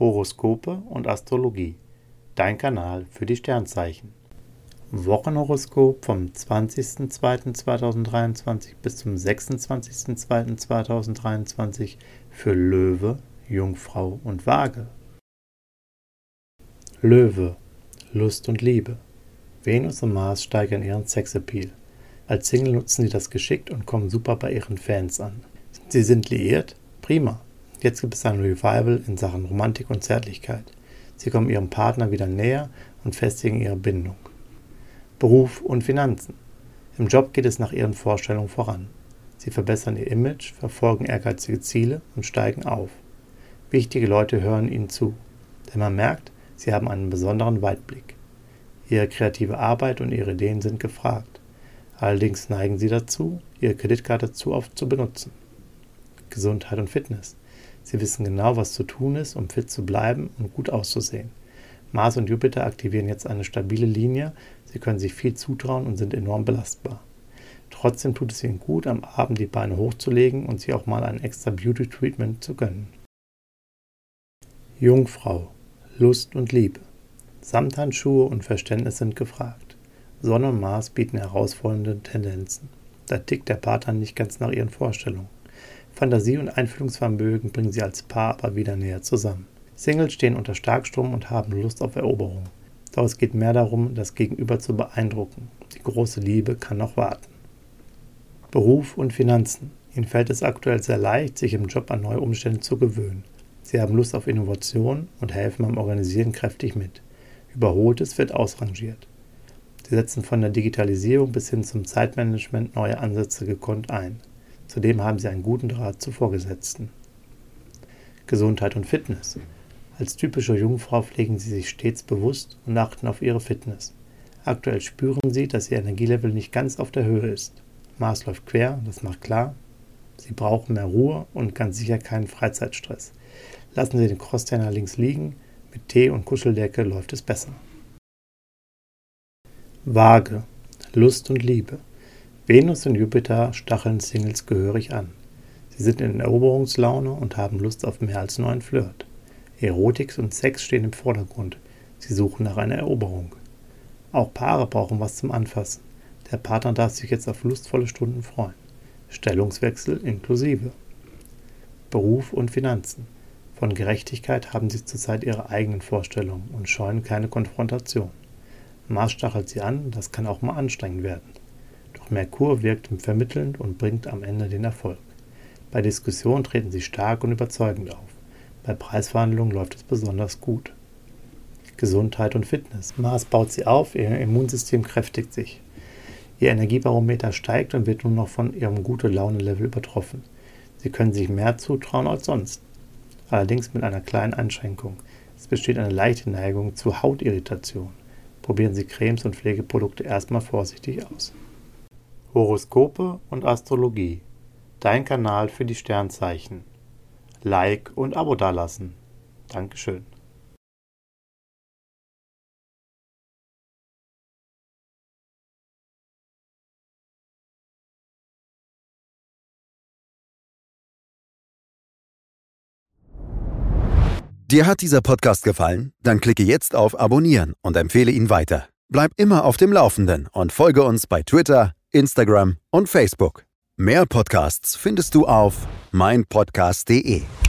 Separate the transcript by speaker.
Speaker 1: Horoskope und Astrologie. Dein Kanal für die Sternzeichen. Wochenhoroskop vom 20.02.2023 bis zum 26.02.2023 für Löwe, Jungfrau und Waage. Löwe, Lust und Liebe. Venus und Mars steigern ihren Sexappeal. Als Single nutzen sie das geschickt und kommen super bei ihren Fans an. Sie sind liiert? Prima. Jetzt gibt es ein Revival in Sachen Romantik und Zärtlichkeit. Sie kommen ihrem Partner wieder näher und festigen ihre Bindung. Beruf und Finanzen. Im Job geht es nach ihren Vorstellungen voran. Sie verbessern ihr Image, verfolgen ehrgeizige Ziele und steigen auf. Wichtige Leute hören ihnen zu, denn man merkt, sie haben einen besonderen Weitblick. Ihre kreative Arbeit und ihre Ideen sind gefragt. Allerdings neigen sie dazu, ihre Kreditkarte zu oft zu benutzen. Gesundheit und Fitness. Sie wissen genau, was zu tun ist, um fit zu bleiben und gut auszusehen. Mars und Jupiter aktivieren jetzt eine stabile Linie, sie können sich viel zutrauen und sind enorm belastbar. Trotzdem tut es ihnen gut, am Abend die Beine hochzulegen und sich auch mal ein extra Beauty-Treatment zu gönnen. Jungfrau, Lust und Liebe. Samthandschuhe und Verständnis sind gefragt. Sonne und Mars bieten herausfordernde Tendenzen. Da tickt der Partner nicht ganz nach ihren Vorstellungen. Fantasie und Einfühlungsvermögen bringen sie als Paar aber wieder näher zusammen. Singles stehen unter Starkstrom und haben Lust auf Eroberung. Doch es geht mehr darum, das Gegenüber zu beeindrucken. Die große Liebe kann noch warten. Beruf und Finanzen. Ihnen fällt es aktuell sehr leicht, sich im Job an neue Umstände zu gewöhnen. Sie haben Lust auf Innovation und helfen beim Organisieren kräftig mit. Überholtes wird ausrangiert. Sie setzen von der Digitalisierung bis hin zum Zeitmanagement neue Ansätze gekonnt ein. Zudem haben sie einen guten Draht zu Vorgesetzten. Gesundheit und Fitness. Als typische Jungfrau pflegen sie sich stets bewusst und achten auf ihre Fitness. Aktuell spüren sie, dass ihr Energielevel nicht ganz auf der Höhe ist. Mars läuft quer, das macht klar. Sie brauchen mehr Ruhe und ganz sicher keinen Freizeitstress. Lassen Sie den Crosstrainer links liegen, mit Tee und Kuscheldecke läuft es besser. Waage, Lust und Liebe. Venus und Jupiter stacheln Singles gehörig an. Sie sind in Eroberungslaune und haben Lust auf mehr als nur ein Flirt. Erotik und Sex stehen im Vordergrund. Sie suchen nach einer Eroberung. Auch Paare brauchen was zum Anfassen. Der Partner darf sich jetzt auf lustvolle Stunden freuen. Stellungswechsel inklusive. Beruf und Finanzen. Von Gerechtigkeit haben sie zurzeit ihre eigenen Vorstellungen und scheuen keine Konfrontation. Mars stachelt sie an, das kann auch mal anstrengend werden. Doch Merkur wirkt vermittelnd und bringt am Ende den Erfolg. Bei Diskussionen treten sie stark und überzeugend auf. Bei Preisverhandlungen läuft es besonders gut. Gesundheit und Fitness. Mars baut sie auf, ihr Immunsystem kräftigt sich. Ihr Energiebarometer steigt und wird nun noch von ihrem Gute-Laune-Level übertroffen. Sie können sich mehr zutrauen als sonst. Allerdings mit einer kleinen Einschränkung. Es besteht eine leichte Neigung zu Hautirritation. Probieren Sie Cremes und Pflegeprodukte erstmal vorsichtig aus. Horoskope und Astrologie. Dein Kanal für die Sternzeichen. Like und Abo dalassen. Dankeschön.
Speaker 2: Dir hat dieser Podcast gefallen? Dann klicke jetzt auf Abonnieren und empfehle ihn weiter. Bleib immer auf dem Laufenden und folge uns bei Twitter, Instagram und Facebook. Mehr Podcasts findest du auf meinpodcast.de.